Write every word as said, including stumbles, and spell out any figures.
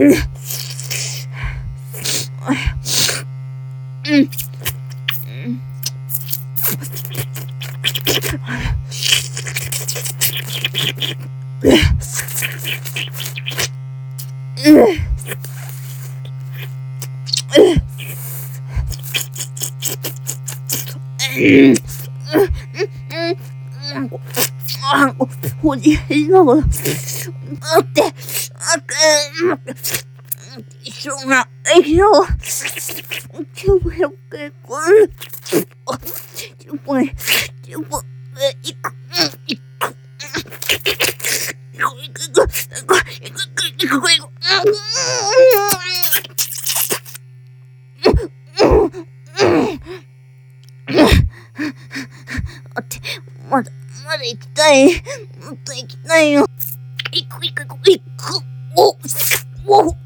어디 이거 어때? 이놈아, 이놈, 저번에 꿀, 저번에 저번에 이거 이거 이거 이거 이거 이거 이거 어때?まだまだ行きたい。もっと行きたいよ。行く行く行く行く。おお。